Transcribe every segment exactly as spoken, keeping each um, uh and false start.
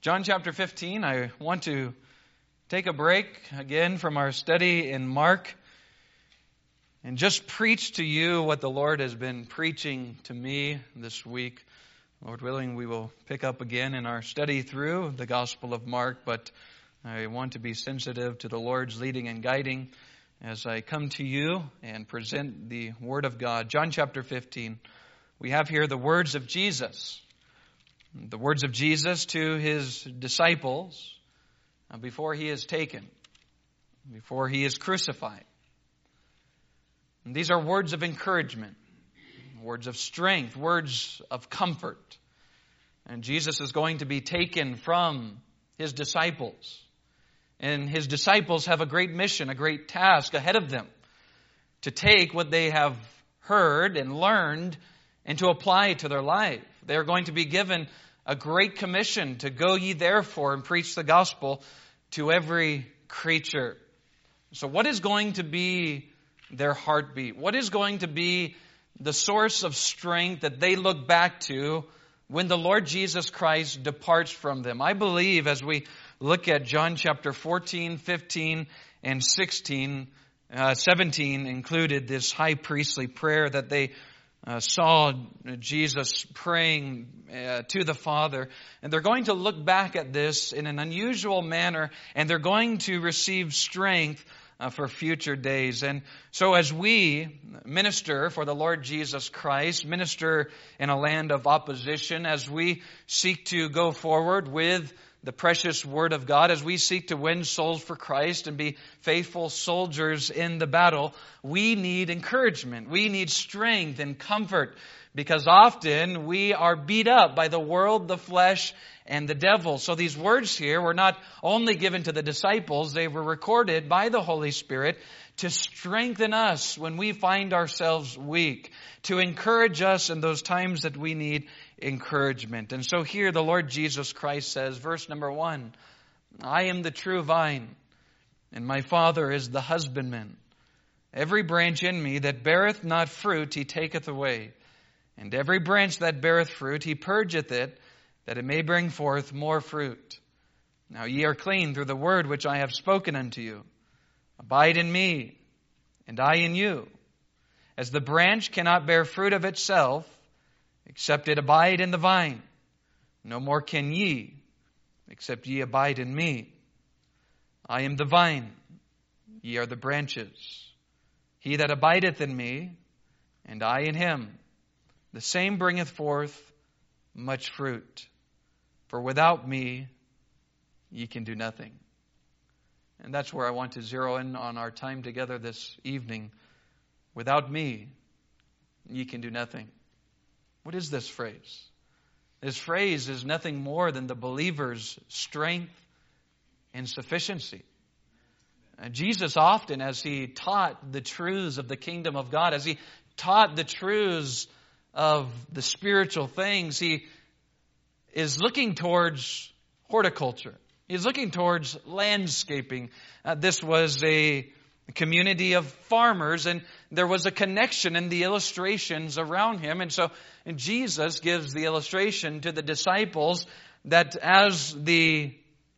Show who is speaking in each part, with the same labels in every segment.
Speaker 1: John chapter fifteen, I want to take a break again from our study in Mark and just preach to you what the Lord has been preaching to me this week. Lord willing, we will pick up again in our study through the Gospel of Mark, but I want to be sensitive to the Lord's leading and guiding as I come to you and present the Word of God. John chapter fifteen, we have here the words of Jesus. The words of Jesus to His disciples before He is taken, before He is crucified. And these are words of encouragement, words of strength, words of comfort. And Jesus is going to be taken from His disciples. And His disciples have a great mission, a great task ahead of them to take what they have heard and learned and to apply to their life. They are going to be given a great commission to go ye therefore and preach the gospel to every creature. So what is going to be their heartbeat? What is going to be the source of strength that they look back to when the Lord Jesus Christ departs from them? I believe as we look at John chapter fourteen, fifteen, and sixteen, uh, seventeen included this high priestly prayer that they Uh, saw Jesus praying uh, to the Father. And they're going to look back at this in an unusual manner, and they're going to receive strength uh, for future days. And so as we minister for the Lord Jesus Christ, minister in a land of opposition, as we seek to go forward with the precious Word of God, as we seek to win souls for Christ and be faithful soldiers in the battle, we need encouragement. We need strength and comfort, because often we are beat up by the world, the flesh, and the devil. So these words here were not only given to the disciples, they were recorded by the Holy Spirit to strengthen us when we find ourselves weak, to encourage us in those times that we need encouragement. And so here the Lord Jesus Christ says, verse number one, I am the true vine, and my Father is the husbandman. Every branch in me that beareth not fruit, He taketh away. And every branch that beareth fruit, He purgeth it, that it may bring forth more fruit. Now ye are clean through the word which I have spoken unto you. Abide in me, and I in you. As the branch cannot bear fruit of itself, except it abide in the vine, no more can ye, except ye abide in me. I am the vine, ye are the branches. He that abideth in me, and I in him, the same bringeth forth much fruit. For without me, ye can do nothing. And that's where I want to zero in on our time together this evening. Without me, ye can do nothing. What is this phrase? This phrase is nothing more than the believer's strength and sufficiency. Uh, Jesus often, as He taught the truths of the kingdom of God, as He taught the truths of the spiritual things, He is looking towards horticulture. He's looking towards landscaping. Uh, this was a community of farmers, and there was a connection in the illustrations around Him. And so and Jesus gives the illustration to the disciples that as the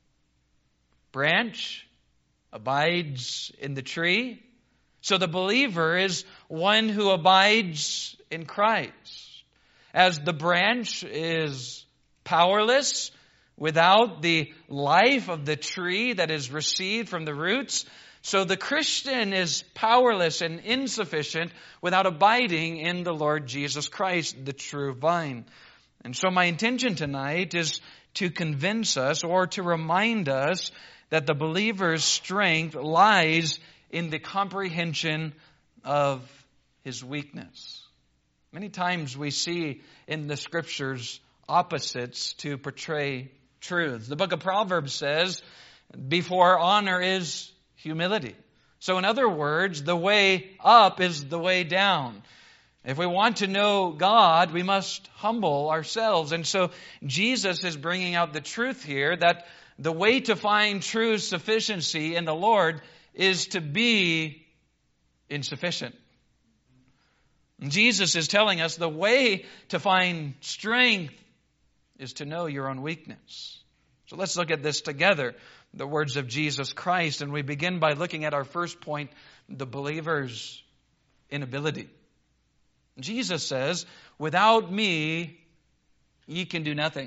Speaker 1: branch abides in the tree, so the believer is one who abides in Christ. As the branch is powerless without the life of the tree that is received from the roots, so the Christian is powerless and insufficient without abiding in the Lord Jesus Christ, the true vine. And so my intention tonight is to convince us or to remind us that the believer's strength lies in the comprehension of his weakness. Many times we see in the Scriptures opposites to portray truths. The book of Proverbs says, before honor is humility. So in other words, the way up is the way down. If we want to know God, we must humble ourselves. And so Jesus is bringing out the truth here that the way to find true sufficiency in the Lord is to be insufficient. Jesus is telling us the way to find strength is to know your own weakness. So let's look at this together, the words of Jesus Christ. And we begin by looking at our first point, the believer's inability. Jesus says, without me, ye can do nothing.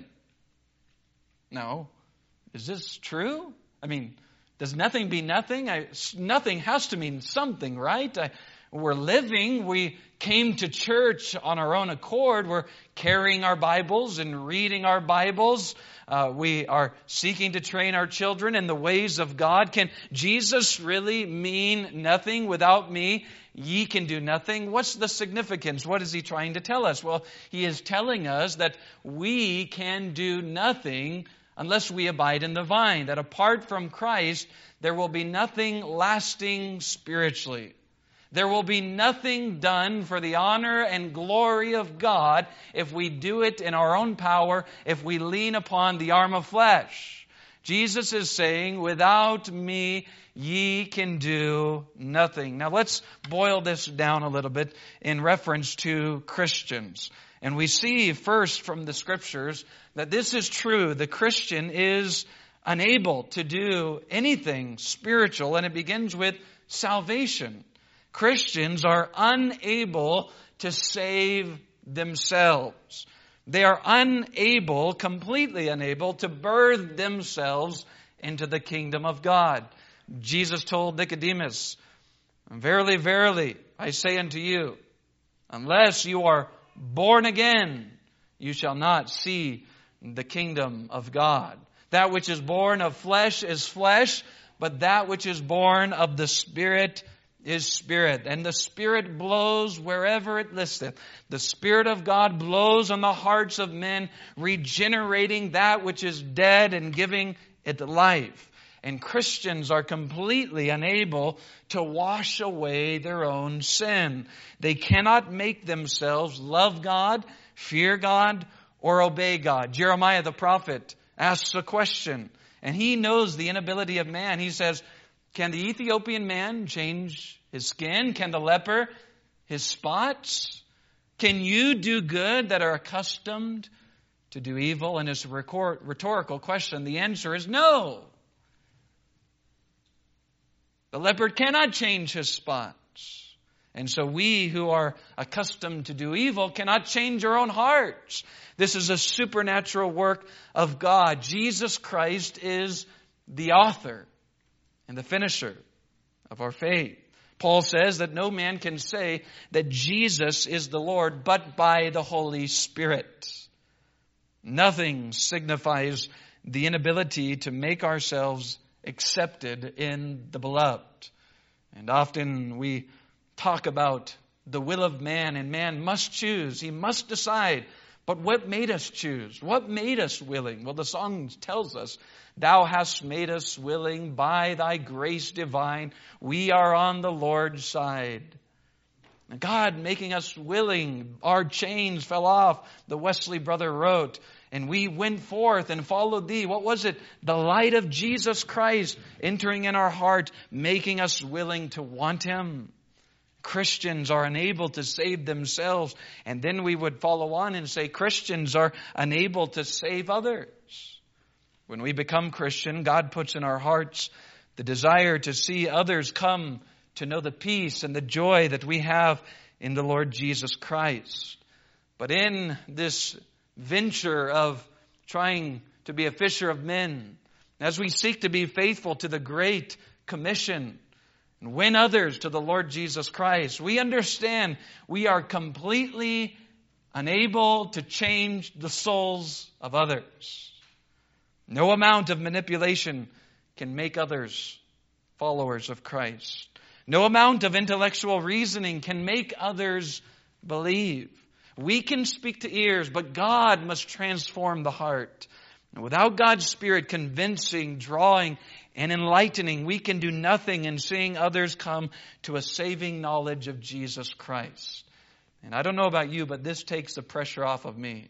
Speaker 1: No. Is this true? I mean, does nothing be nothing? I, nothing has to mean something, right? I, we're living. We came to church on our own accord. We're carrying our Bibles and reading our Bibles. Uh, we are seeking to train our children in the ways of God. Can Jesus really mean nothing? Without me, ye can do nothing. What's the significance? What is he trying to tell us? Well, he is telling us that we can do nothing unless we abide in the vine. That apart from Christ, there will be nothing lasting spiritually. There will be nothing done for the honor and glory of God if we do it in our own power, if we lean upon the arm of flesh. Jesus is saying, without me, ye can do nothing. Now let's boil this down a little bit in reference to Christians. And we see first from the Scriptures that this is true. The Christian is unable to do anything spiritual, and it begins with salvation. Christians are unable to save themselves. They are unable, completely unable, to birth themselves into the kingdom of God. Jesus told Nicodemus, verily, verily, I say unto you, unless you are born again, you shall not see the kingdom of God. That which is born of flesh is flesh, but that which is born of the Spirit is Spirit. And the Spirit blows wherever it listeth. The Spirit of God blows on the hearts of men, regenerating that which is dead and giving it life. And Christians are completely unable to wash away their own sin. They cannot make themselves love God, fear God, or obey God. Jeremiah the prophet asks a question, and he knows the inability of man. He says, can the Ethiopian man change his skin? Can the leper his spots? Can you do good that are accustomed to do evil? And it's a rhetorical question. The answer is no. The leopard cannot change his spots. And so we who are accustomed to do evil cannot change our own hearts. This is a supernatural work of God. Jesus Christ is the author and the finisher of our faith. Paul says that no man can say that Jesus is the Lord but by the Holy Spirit. Nothing signifies the inability to make ourselves accepted in the beloved. And often we talk about the will of man, and man must choose. He must decide. But what made us choose? What made us willing? Well, the song tells us, thou hast made us willing by thy grace divine. We are on the Lord's side. And God making us willing, our chains fell off, the Wesley brother wrote. And we went forth and followed thee. What was it? The light of Jesus Christ entering in our heart, making us willing to want Him. Christians are unable to save themselves. And then we would follow on and say Christians are unable to save others. When we become Christian, God puts in our hearts the desire to see others come to know the peace and the joy that we have in the Lord Jesus Christ. But in this venture of trying to be a fisher of men, as we seek to be faithful to the Great Commission and win others to the Lord Jesus Christ, we understand we are completely unable to change the souls of others. No amount of manipulation can make others followers of Christ. No amount of intellectual reasoning can make others believe. We can speak to ears, but God must transform the heart. And without God's Spirit convincing, drawing, and enlightening, we can do nothing in seeing others come to a saving knowledge of Jesus Christ. And I don't know about you, but this takes the pressure off of me.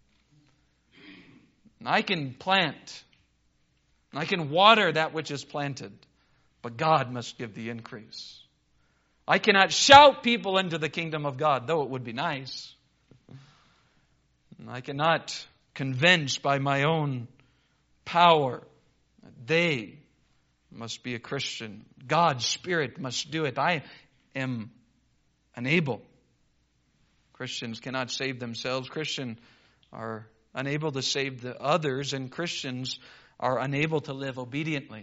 Speaker 1: And I can plant, and I can water that which is planted, but God must give the increase. I cannot shout people into the kingdom of God, though it would be nice. I cannot convince by my own power. They must be a Christian. God's Spirit must do it. I am unable. Christians cannot save themselves. Christians are unable to save the others, and Christians are unable to live obediently.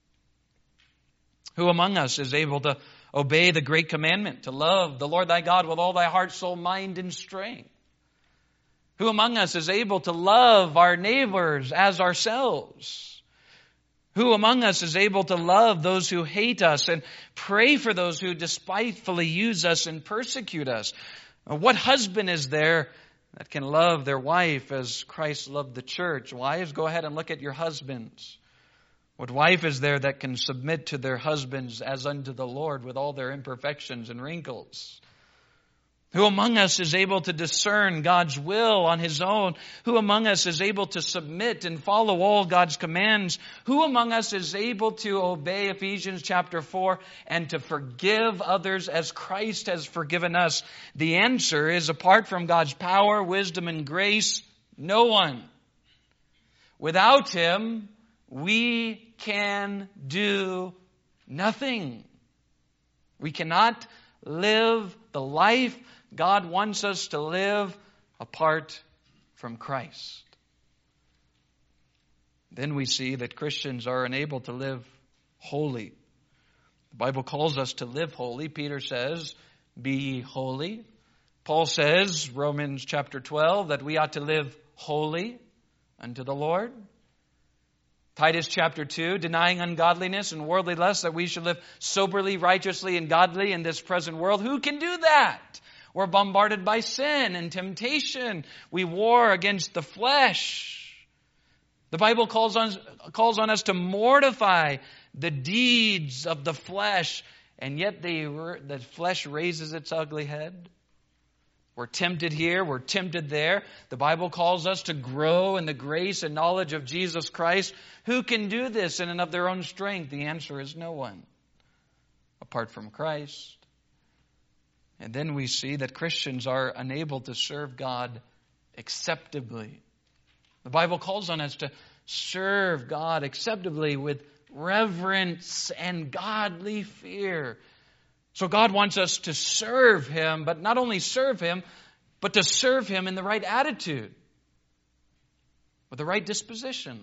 Speaker 1: Who among us is able to obey the great commandment, to love the Lord thy God with all thy heart, soul, mind, and strength? Who among us is able to love our neighbors as ourselves? Who among us is able to love those who hate us and pray for those who despitefully use us and persecute us? What husband is there that can love their wife as Christ loved the church? Wives, go ahead and look at your husbands. What wife is there that can submit to their husbands as unto the Lord with all their imperfections and wrinkles? Who among us is able to discern God's will on his own? Who among us is able to submit and follow all God's commands? Who among us is able to obey Ephesians chapter four and to forgive others as Christ has forgiven us? The answer is, apart from God's power, wisdom, and grace, no one. Without him, we can do nothing. We cannot live the life God wants us to live apart from Christ. Then we see that Christians are unable to live holy. The Bible calls us to live holy. Peter says, be ye holy. Paul says, Romans chapter twelve, that we ought to live holy unto the Lord. Titus chapter two, denying ungodliness and worldly lust, that we should live soberly, righteously, and godly in this present world. Who can do that? We're bombarded by sin and temptation. We war against the flesh. The Bible calls on, calls on us to mortify the deeds of the flesh, and yet they, the flesh raises its ugly head. We're tempted here, we're tempted there. The Bible calls us to grow in the grace and knowledge of Jesus Christ. Who can do this in and of their own strength? The answer is no one, apart from Christ. And then we see that Christians are unable to serve God acceptably. The Bible calls on us to serve God acceptably with reverence and godly fear. So God wants us to serve him, but not only serve him, but to serve him in the right attitude, with the right disposition.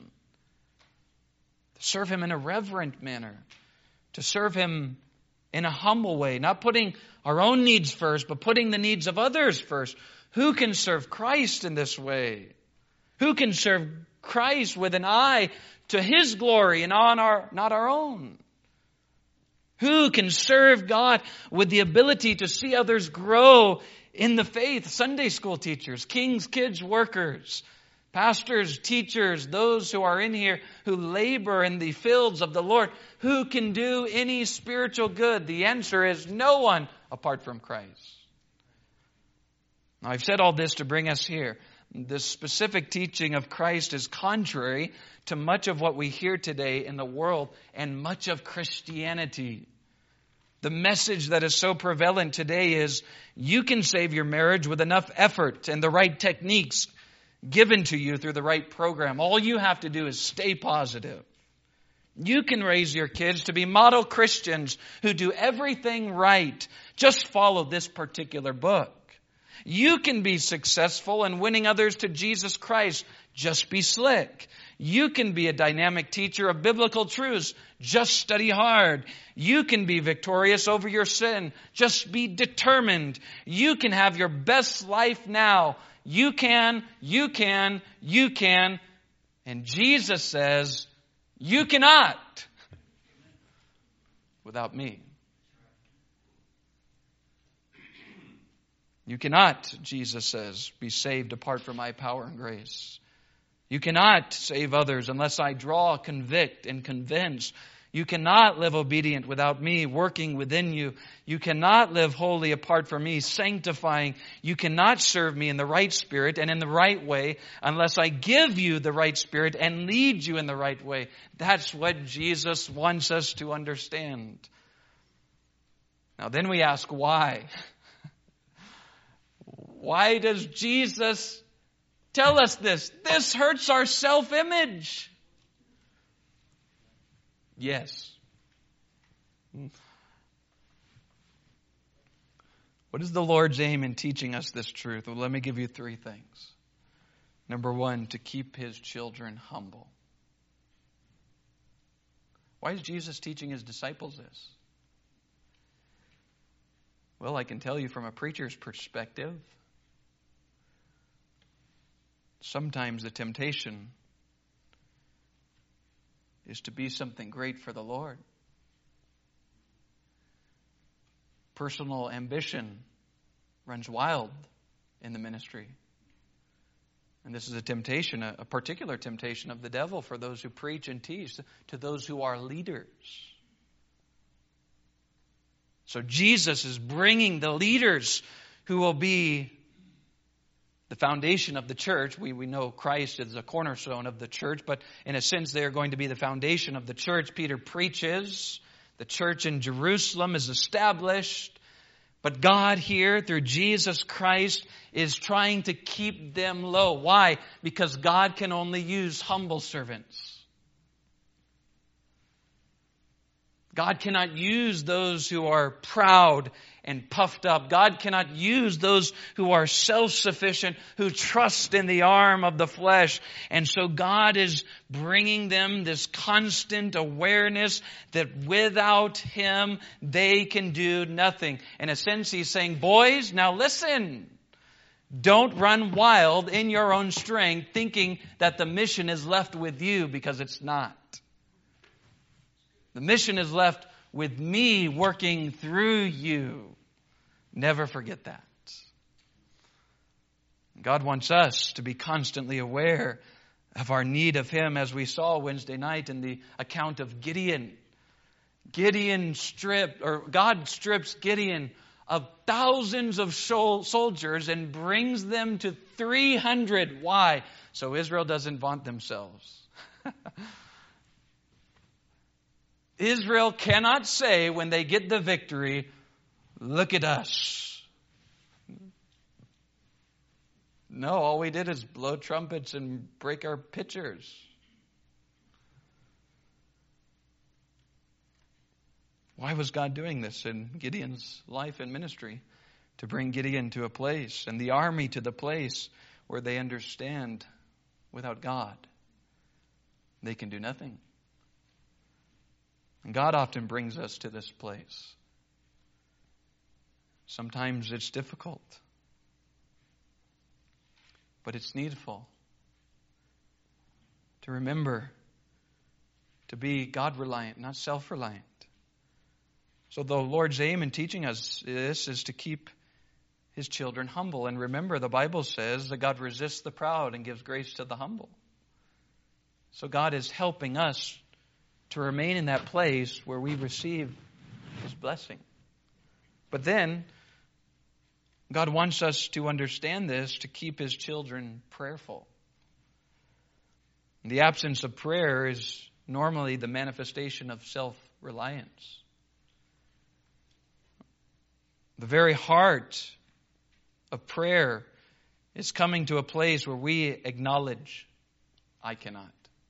Speaker 1: To serve him in a reverent manner. To serve him in a humble way, not putting our own needs first, but putting the needs of others first. Who can serve Christ in this way? Who can serve Christ with an eye to his glory and on our, not our own? Who can serve God with the ability to see others grow in the faith? Sunday school teachers, King's Kids workers, pastors, teachers, those who are in here who labor in the fields of the Lord. Who can do any spiritual good? The answer is no one apart from Christ. Now, I've said all this to bring us here. The specific teaching of Christ is contrary to much of what we hear today in the world and much of Christianity. The message that is so prevalent today is you can save your marriage with enough effort and the right techniques given to you through the right program. All you have to do is stay positive. You can raise your kids to be model Christians who do everything right. Just follow this particular book. You can be successful in winning others to Jesus Christ. Just be slick. You can be a dynamic teacher of biblical truths. Just study hard. You can be victorious over your sin. Just be determined. You can have your best life now. You can, you can, you can. And Jesus says, you cannot without me. You cannot, Jesus says, be saved apart from my power and grace. You cannot save others unless I draw, convict, and convince. You cannot live obedient without me working within you. You cannot live holy apart from me sanctifying. You cannot serve me in the right spirit and in the right way unless I give you the right spirit and lead you in the right way. That's what Jesus wants us to understand. Now then we ask why? Why does Jesus tell us this? This hurts our self-image. Yes. What is the Lord's aim in teaching us this truth? Well, let me give you three things. Number one, to keep His children humble. Why is Jesus teaching His disciples this? Well, I can tell you from a preacher's perspective, sometimes the temptation is to be something great for the Lord. Personal ambition runs wild in the ministry. And this is a temptation, a, a particular temptation of the devil for those who preach and teach, to those who are leaders. So Jesus is bringing the leaders who will be the foundation of the church. We, we know Christ is the cornerstone of the church, but in a sense they are going to be the foundation of the church. Peter preaches. The church in Jerusalem is established. But God here, through Jesus Christ, is trying to keep them low. Why? Because God can only use humble servants. God cannot use those who are proud and puffed up. God cannot use those who are self-sufficient, who trust in the arm of the flesh. And so God is bringing them this constant awareness that without Him, they can do nothing. In a sense, He's saying, boys, now listen. Don't run wild in your own strength, thinking that the mission is left with you, because it's not. The mission is left with me working through you. Never forget that. God wants us to be constantly aware of our need of Him, as we saw Wednesday night in the account of Gideon. Gideon stripped, or God strips Gideon of thousands of soldiers and brings them to three hundred. Why? So Israel doesn't vaunt themselves. Israel cannot say when they get the victory, look at us. No, all we did is blow trumpets and break our pitchers. Why was God doing this in Gideon's life and ministry? To bring Gideon to a place and the army to the place where they understand without God, they can do nothing. And God often brings us to this place. Sometimes it's difficult, but it's needful to remember to be God-reliant, not self-reliant. So the Lord's aim in teaching us this is to keep His children humble. And remember, the Bible says that God resists the proud and gives grace to the humble. So God is helping us to remain in that place where we receive His blessing. But then, God wants us to understand this, to keep His children prayerful. The absence of prayer is normally the manifestation of self-reliance. The very heart of prayer is coming to a place where we acknowledge, I cannot.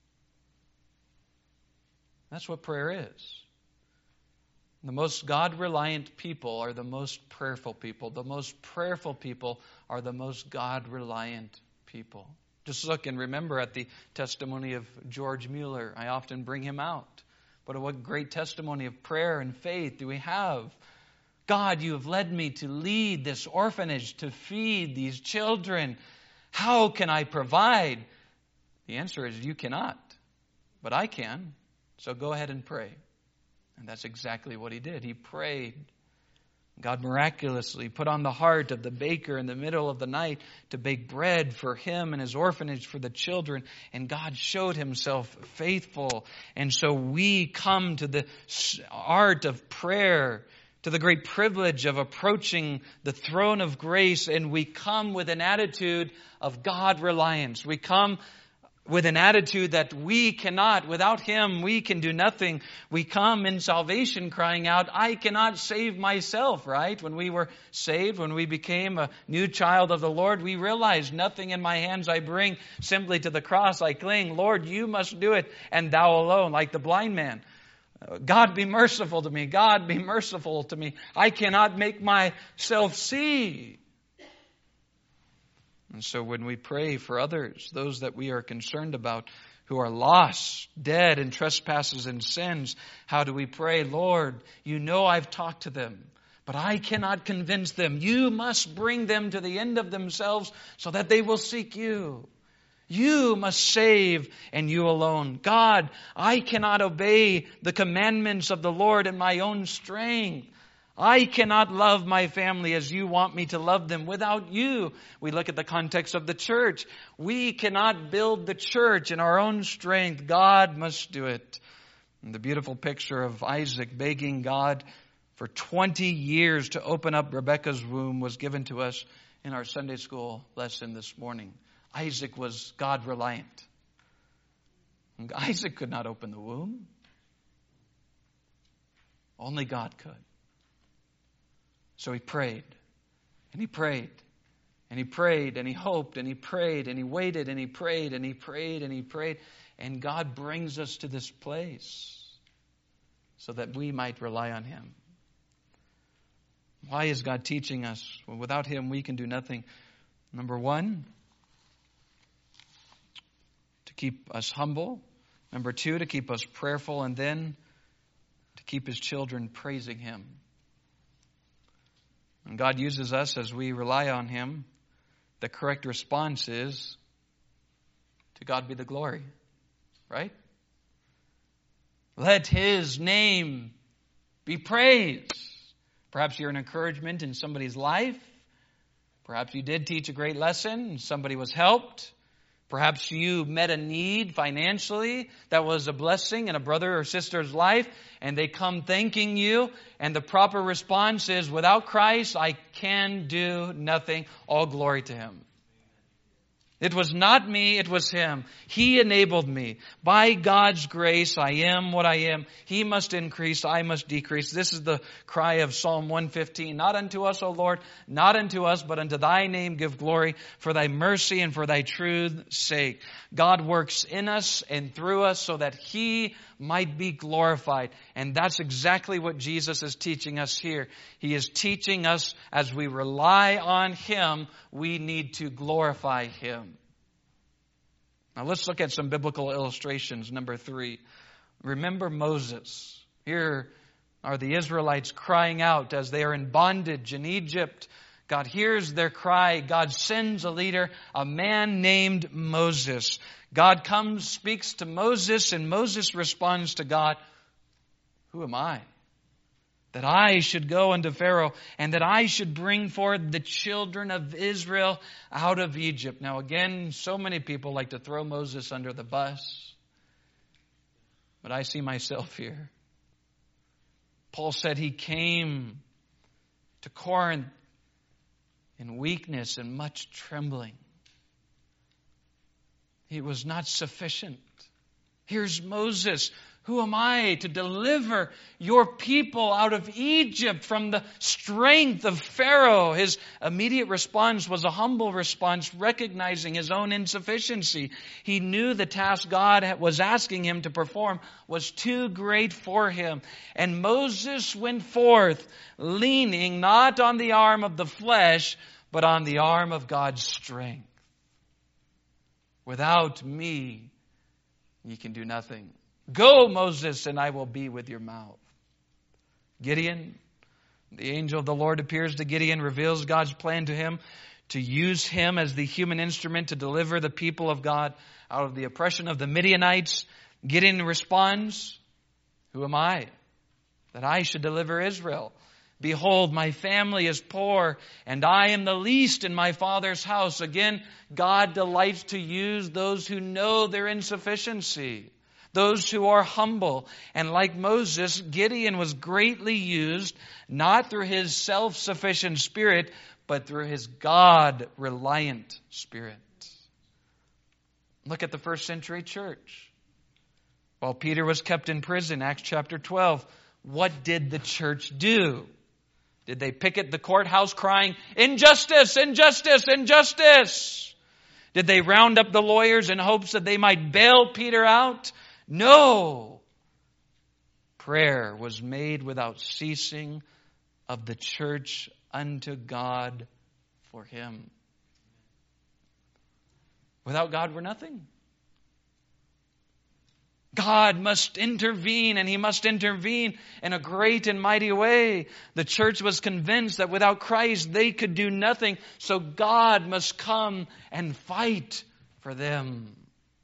Speaker 1: That's what prayer is. The most God-reliant people are the most prayerful people. The most prayerful people are the most God-reliant people. Just look and remember at the testimony of George Mueller. I often bring him out. But what great testimony of prayer and faith do we have? God, you have led me to lead this orphanage, to feed these children. How can I provide? The answer is you cannot, but I can. So go ahead and pray. And that's exactly what he did. He prayed. God miraculously put on the heart of the baker in the middle of the night to bake bread for him and his orphanage for the children. And God showed Himself faithful. And so we come to the art of prayer, to the great privilege of approaching the throne of grace. And we come with an attitude of God reliance. We come with an attitude that we cannot, without Him, we can do nothing. We come in salvation crying out, I cannot save myself, right? When we were saved, when we became a new child of the Lord, we realized nothing in my hands I bring, simply to the cross I cling. Lord, you must do it, and Thou alone, like the blind man. God, be merciful to me. God, be merciful to me. I cannot make myself see. And so when we pray for others, those that we are concerned about, who are lost, dead in trespasses and sins, how do we pray? Lord, you know I've talked to them, but I cannot convince them. You must bring them to the end of themselves so that they will seek you. You must save, and you alone. God, I cannot obey the commandments of the Lord in my own strength. I cannot love my family as you want me to love them without you. We look at the context of the church. We cannot build the church in our own strength. God must do it. And the beautiful picture of Isaac begging God for twenty years to open up Rebekah's womb was given to us in our Sunday school lesson this morning. Isaac was God-reliant. Isaac could not open the womb. Only God could. So he prayed, and he prayed, and he prayed, and he hoped, and he prayed, and he waited, and he prayed, and he prayed, and he prayed. And God brings us to this place so that we might rely on him. Why is God teaching us? Well, without him, we can do nothing. Number one, to keep us humble. Number two, to keep us prayerful. And then to keep his children praising him. And God uses us as we rely on him. The correct response is, to God be the glory. Right? Let his name be praised. Perhaps you're an encouragement in somebody's life. Perhaps you did teach a great lesson and somebody was helped. Perhaps you met a need financially that was a blessing in a brother or sister's life, and they come thanking you, and the proper response is, without Christ, I can do nothing. All glory to him. It was not me, it was him. He enabled me. By God's grace, I am what I am. He must increase, I must decrease. This is the cry of Psalm one fifteen. Not unto us, O Lord, not unto us, but unto thy name give glory, for thy mercy and for thy truth's sake. God works in us and through us so that he might be glorified. And that's exactly what Jesus is teaching us here. He is teaching us as we rely on him, we need to glorify him. Now let's look at some biblical illustrations. Number three, remember Moses. Here are the Israelites crying out as they are in bondage in Egypt. God hears their cry. God sends a leader, a man named Moses. God comes, speaks to Moses, and Moses responds to God, who am I? That I should go unto Pharaoh, and that I should bring forth the children of Israel out of Egypt. Now again, so many people like to throw Moses under the bus, but I see myself here. Paul said he came to Corinth in weakness and much trembling. It was not sufficient. Here's Moses. Who am I to deliver your people out of Egypt from the strength of Pharaoh? His immediate response was a humble response, recognizing his own insufficiency. He knew the task God was asking him to perform was too great for him. And Moses went forth, leaning not on the arm of the flesh, but on the arm of God's strength. Without me, ye can do nothing. Go, Moses, and I will be with your mouth. Gideon, the angel of the Lord appears to Gideon, reveals God's plan to him to use him as the human instrument to deliver the people of God out of the oppression of the Midianites. Gideon responds, who am I, that I should deliver Israel? Behold, my family is poor, and I am the least in my father's house. Again, God delights to use those who know their insufficiency, those who are humble. And like Moses, Gideon was greatly used, not through his self-sufficient spirit, but through his God-reliant spirit. Look at the first century church. While Peter was kept in prison, Acts chapter twelve, what did the church do? Did they picket the courthouse crying, injustice, injustice, injustice? Did they round up the lawyers in hopes that they might bail Peter out? No. prayer was made without ceasing of the church unto God for Him. Without God, we're nothing. God must intervene, and He must intervene in a great and mighty way. The church was convinced that without Christ they could do nothing, so God must come and fight for them.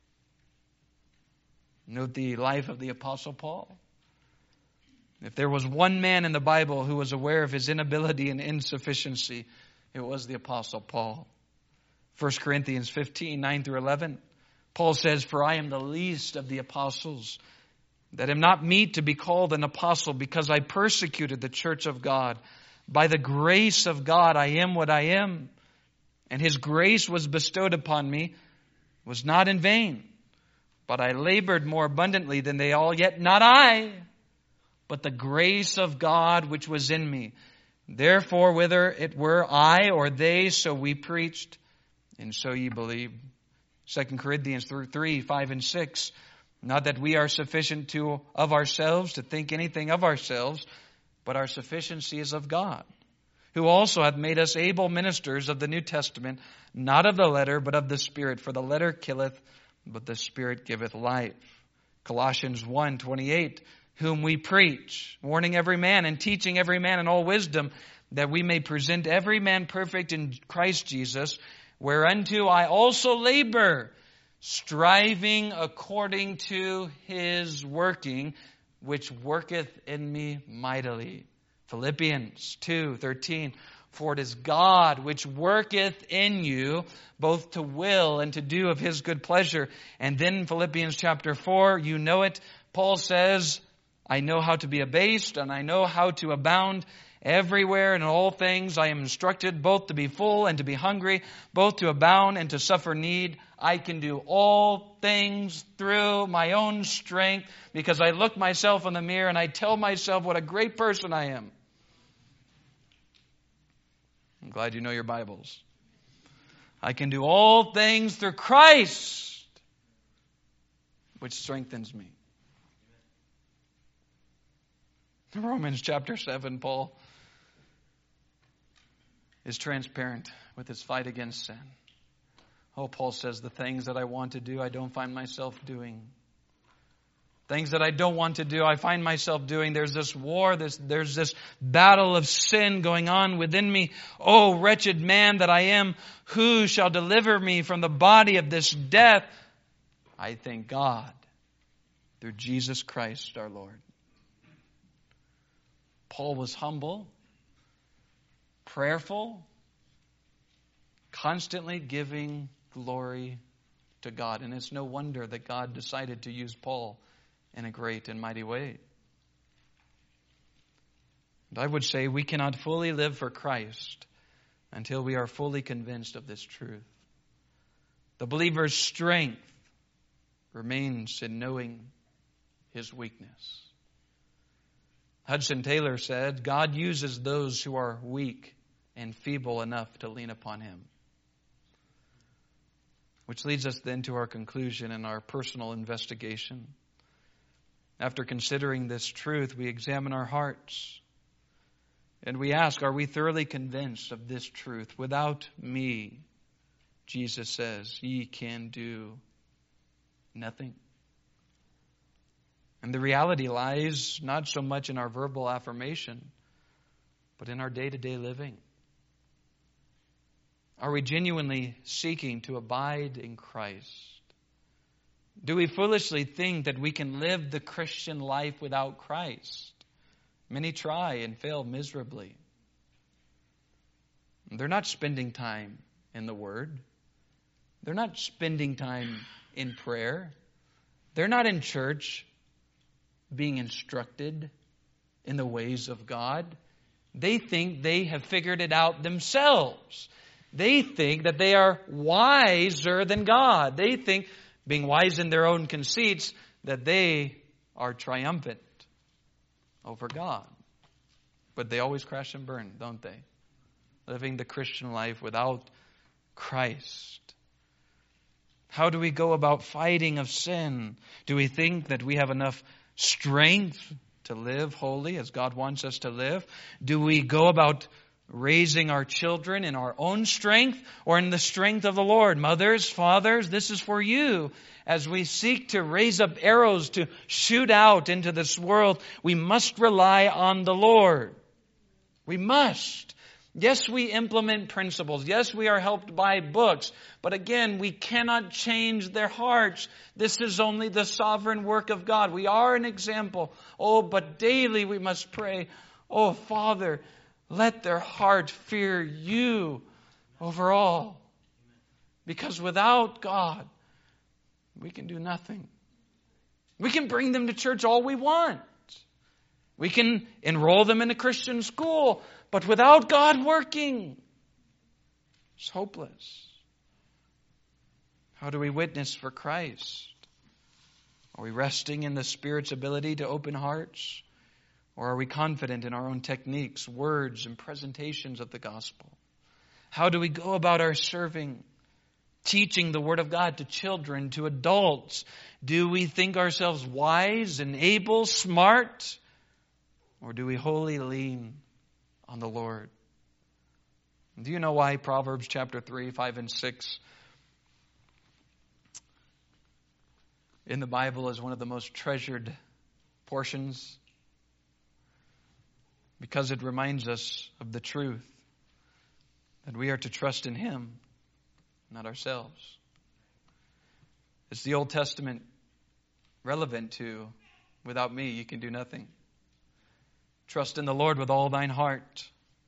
Speaker 1: Note the life of the Apostle Paul. If there was one man in the Bible who was aware of his inability and insufficiency, it was the Apostle Paul. First Corinthians fifteen, nine through eleven. Paul says, "For I am the least of the apostles, that am not meet to be called an apostle, because I persecuted the church of God. By the grace of God I am what I am, and His grace was bestowed upon me, was not in vain. But I labored more abundantly than they all, yet not I, but the grace of God which was in me. Therefore, whether it were I or they, so we preached, and so ye believed." Second Corinthians three, five, and six. "Not that we are sufficient to of ourselves to think anything of ourselves, but our sufficiency is of God, who also hath made us able ministers of the New Testament, not of the letter, but of the Spirit. For the letter killeth, but the Spirit giveth life." Colossians one, twenty-eight. "Whom we preach, warning every man and teaching every man in all wisdom, that we may present every man perfect in Christ Jesus, whereunto I also labor, striving according to His working, which worketh in me mightily." Philippians two, thirteen. "For it is God which worketh in you, both to will and to do of His good pleasure." And then Philippians chapter four, you know it, Paul says, "I know how to be abased, and I know how to abound. Everywhere and in all things I am instructed, both to be full and to be hungry, both to abound and to suffer need. I can do all things through my own strength," because I look myself in the mirror and I tell myself what a great person I am. I'm glad you know your Bibles. I can do all things through Christ, which strengthens me. In Romans chapter seven, Paul is transparent with his fight against sin. Oh, Paul says, "The things that I want to do, I don't find myself doing. Things that I don't want to do, I find myself doing." There's this war, this, there's this battle of sin going on within me. "Oh, wretched man that I am, who shall deliver me from the body of this death? I thank God through Jesus Christ our Lord." Paul was humble, prayerful, constantly giving glory to God. And it's no wonder that God decided to use Paul in a great and mighty way. And I would say we cannot fully live for Christ until we are fully convinced of this truth. The believer's strength remains in knowing his weakness. Hudson Taylor said, "God uses those who are weak and feeble enough to lean upon Him." Which leads us then to our conclusion and our personal investigation. After considering this truth, we examine our hearts. And we ask, are we thoroughly convinced of this truth? "Without me," Jesus says, "ye can do nothing." And the reality lies not so much in our verbal affirmation, but in our day-to-day living. Are we genuinely seeking to abide in Christ? Do we foolishly think that we can live the Christian life without Christ? Many try and fail miserably. They're not spending time in the Word. They're not spending time in prayer. They're not in church being instructed in the ways of God. They think they have figured it out themselves. They think that they are wiser than God. They think, being wise in their own conceits, that they are triumphant over God. But they always crash and burn, don't they? Living the Christian life without Christ. How do we go about fighting of sin? Do we think that we have enough strength to live holy as God wants us to live? Do we go about raising our children in our own strength or in the strength of the Lord? Mothers, fathers, this is for you. As we seek to raise up arrows to shoot out into this world, we must rely on the Lord. We must. Yes, we implement principles. Yes, we are helped by books. But again, we cannot change their hearts. This is only the sovereign work of God. We are an example. Oh, but daily we must pray, oh, Father, let their heart fear you over all. Because without God, we can do nothing. We can bring them to church all we want. We can enroll them in a Christian school. But without God working, it's hopeless. How do we witness for Christ? Are we resting in the Spirit's ability to open hearts? Or are we confident in our own techniques, words, and presentations of the gospel? How do we go about our serving? Teaching the Word of God to children, to adults? Do we think ourselves wise and able, smart? Or do we wholly lean on the Lord? Do you know why Proverbs chapter three, five, and six in the Bible is one of the most treasured portions? Because it reminds us of the truth that we are to trust in Him, not ourselves. It's the Old Testament relevant to, without me you can do nothing. Trust in the Lord with all thine heart,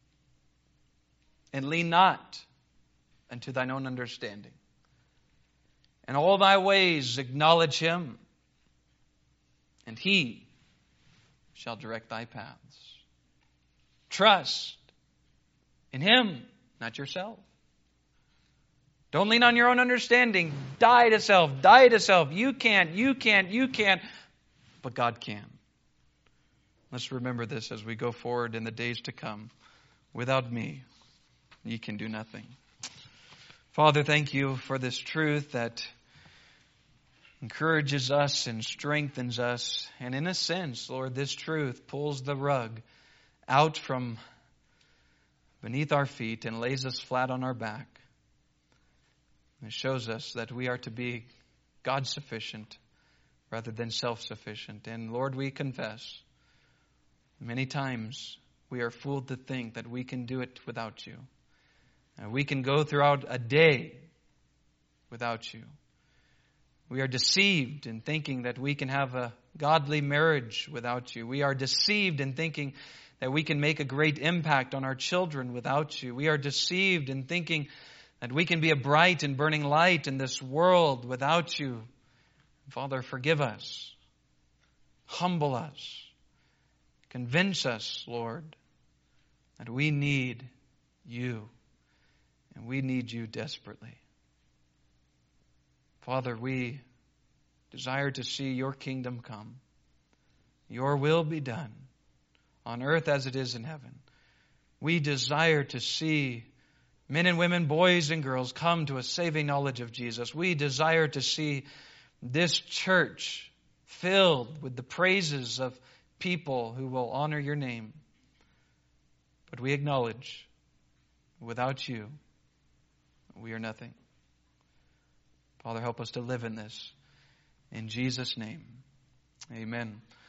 Speaker 1: and lean not unto thine own understanding. In all thy ways acknowledge Him, and He shall direct thy paths. Trust in Him, not yourself. Don't lean on your own understanding. Die to self. Die to self. You can't, you can't, you can't. But God can. Let's remember this as we go forward in the days to come. Without me, ye can do nothing. Father, thank you for this truth that encourages us and strengthens us. And in a sense, Lord, this truth pulls the rug out from beneath our feet and lays us flat on our back. It shows us that we are to be God-sufficient rather than self-sufficient. And Lord, we confess, many times we are fooled to think that we can do it without you. And we can go throughout a day without you. We are deceived in thinking that we can have a godly marriage without you. We are deceived in thinking that we can make a great impact on our children without you. We are deceived in thinking that we can be a bright and burning light in this world without you. Father, forgive us. Humble us. Convince us, Lord, that we need you. And we need you desperately. Father, we desire to see your kingdom come. Your will be done on earth as it is in heaven. We desire to see men and women, boys and girls come to a saving knowledge of Jesus. We desire to see this church filled with the praises of people who will honor your name. But we acknowledge, without you, we are nothing. Father, help us to live in this. In Jesus' name, amen.